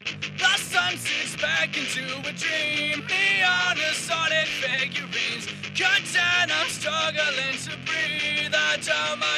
The sun sinks back into a dream. Neon assorted figurines. Content, I'm struggling to breathe. I tell my